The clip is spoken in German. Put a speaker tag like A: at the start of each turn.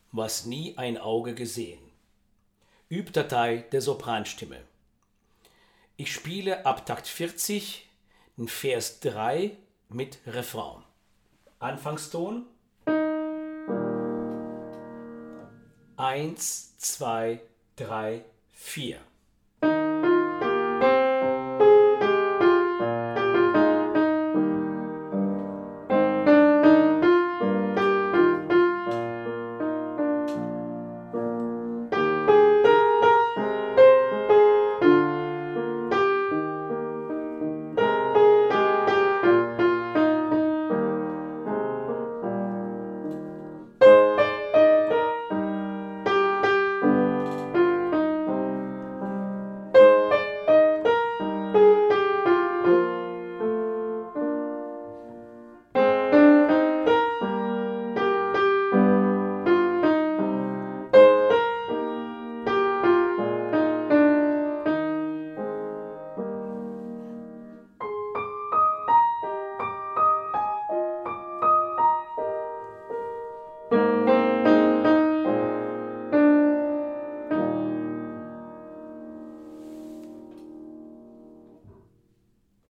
A: was nie ein Auge gesehen. Übdatei der Sopranstimme. Ich spiele ab Takt 40 den Vers 3 mit Refrain. Anfangston 1, 2, 3, 4.